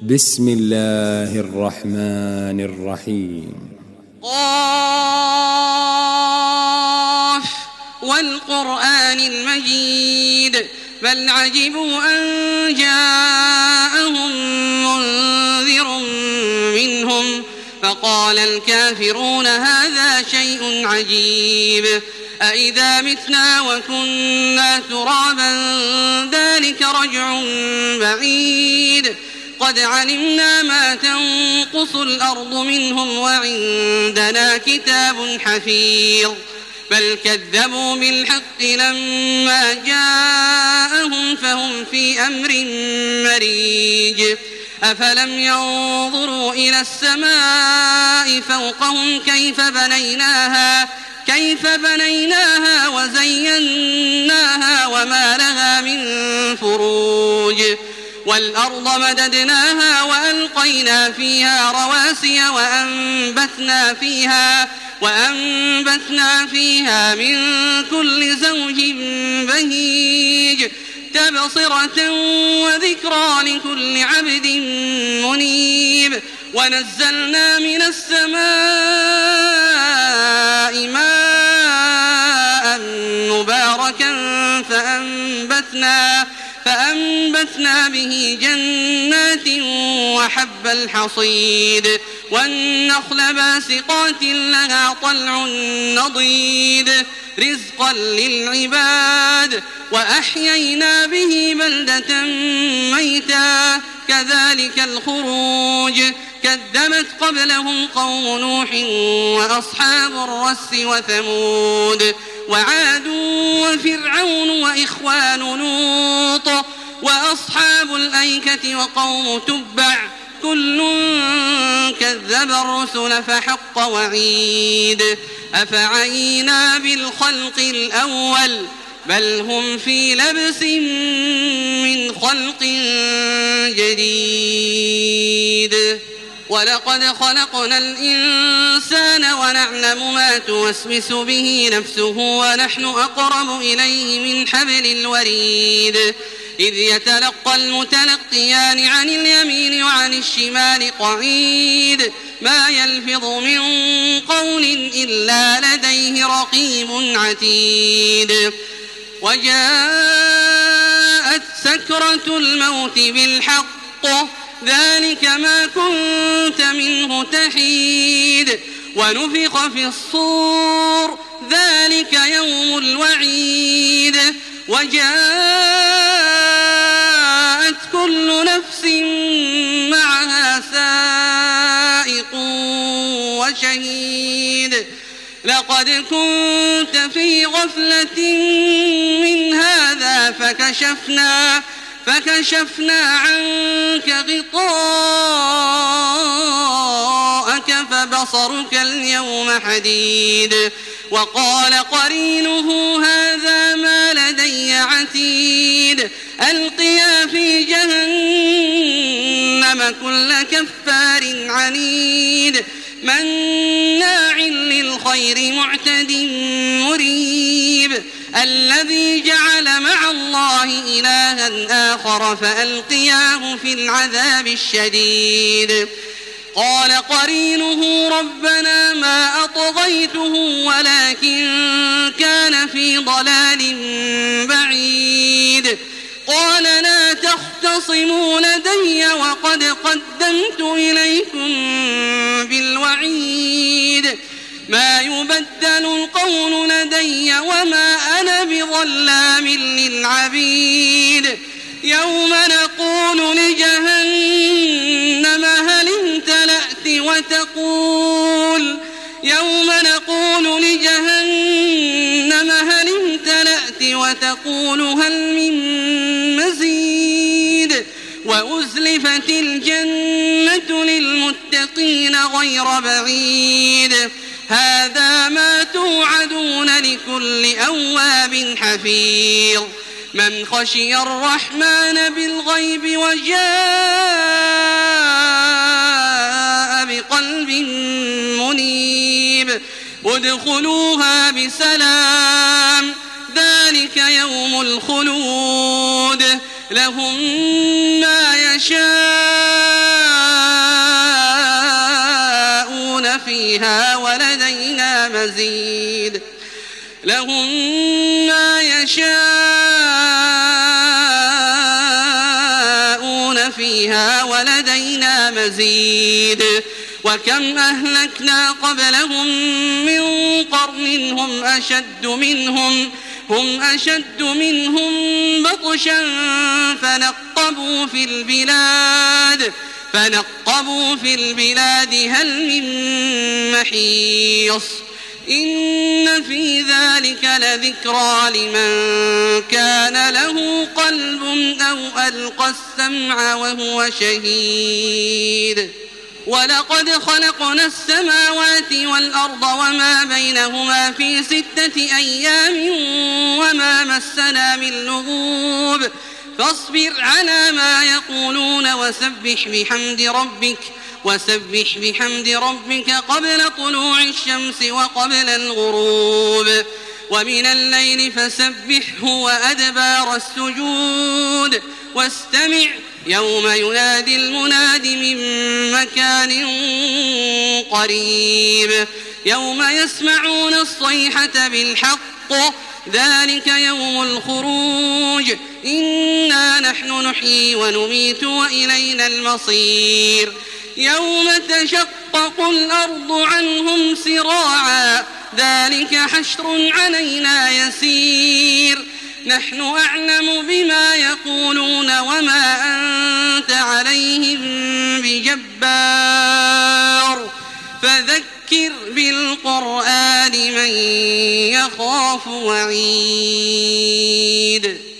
بسم الله الرحمن الرحيم. قاف والقرآن المجيد بل عجبوا أن جاءهم منذر منهم فقال الكافرون هذا شيء عجيب أإذا متنا وكنا ترابا ذلك رجع بعيد قد علمنا ما تنقص الأرض منهم وعندنا كتاب حفيظ بل كذبوا بالحق لما جاءهم فهم في أمر مريج أفلم ينظروا إلى السماء فوقهم كيف بنيناها وزيناها وما لها من فروج والأرض مددناها وألقينا فيها رواسي وأنبتنا فيها من كل زوج بهيج تبصرة وذكرى لكل عبد منيب ونزلنا من السماء ماء مباركا فأنبتنا به جنات وحب الحصيد والنخل باسقات لها طلع نضيد رزقا للعباد وأحيينا به بلدة ميتا كذلك الخروج كذبت قبلهم قوم نوح وأصحاب الرس وثمود وعاد وفرعون وإخوان لوط وأصحاب الأيكة وقوم تبع كل كذب الرسل فحق وعيد أفعينا بالخلق الأول بل هم في لبس من خلق جديد ولقد خلقنا الإنسان ونعلم ما توسوس به نفسه ونحن أقرب إليه من حبل الوريد إذ يتلقى المتلقيان عن اليمين وعن الشمال قعيد ما يلفظ من قول إلا لديه رقيب عتيد وجاءت سكرة الموت بالحق ذلك ما كنت منه تحيد ونفخ في الصور ذلك يوم الوعيد وجاءت كل نفس معها سائق وشهيد لقد كنت في غفلة من هذا فكشفنا عنك غطاءك فبصرك اليوم حديد وقال قرينه هذا ما لدي عتيد ألقيا في جهنم كل كفار عنيد مناع للخير معتد مريب الذي جعل مع الله إلها آخر فألقياه في العذاب الشديد قال قرينه ربنا ما أطغيته ولكن كان في ضلال بعيد قال لا تختصموا لدي وقد قدمت إليكم بالوعيد ما يبدل القول لدي وما أنا بظلام للعبيد يوم نقول لجهنم هل امتلأت وتقول هل من مزيد وأزلفت الجنة للمتقين غير بعيد هذا ما توعدون لكل أواب حفيظ من خشي الرحمن بالغيب وجاء بقلب منيب ادخلوها بسلام ذلك يوم الخلود لهم ما يشاءون فيها ولدينا مزيد لهم ما يشاءون فيها ولدينا مزيد وكم أهلكنا قبلهم من قرن هم أشد منهم بطشا فنقبوا في البلاد هل من محيص إن في ذلك لذكرى لمن كان له قلب أو ألقى السمع وهو شهيد ولقد خلقنا السماوات والأرض وما بينهما في 6 أيام وما مسنا من لغوب فاصبر على ما يقولون وسبح بحمد ربك قبل طلوع الشمس وقبل الغروب ومن الليل فسبحه وأدبار السجود واستمع يوم ينادي المناد من مكان قريب يوم يسمعون الصيحة بالحق ذلك يوم الخروج إنا نحن نحيي ونميت وإلينا المصير يوم تشقق الأرض عنهم سراعا ذلك حشر علينا يسير نحن أعلم بما يقولون وما أنت عليهم بجبار فذكر بالقرآن من يخاف وعيد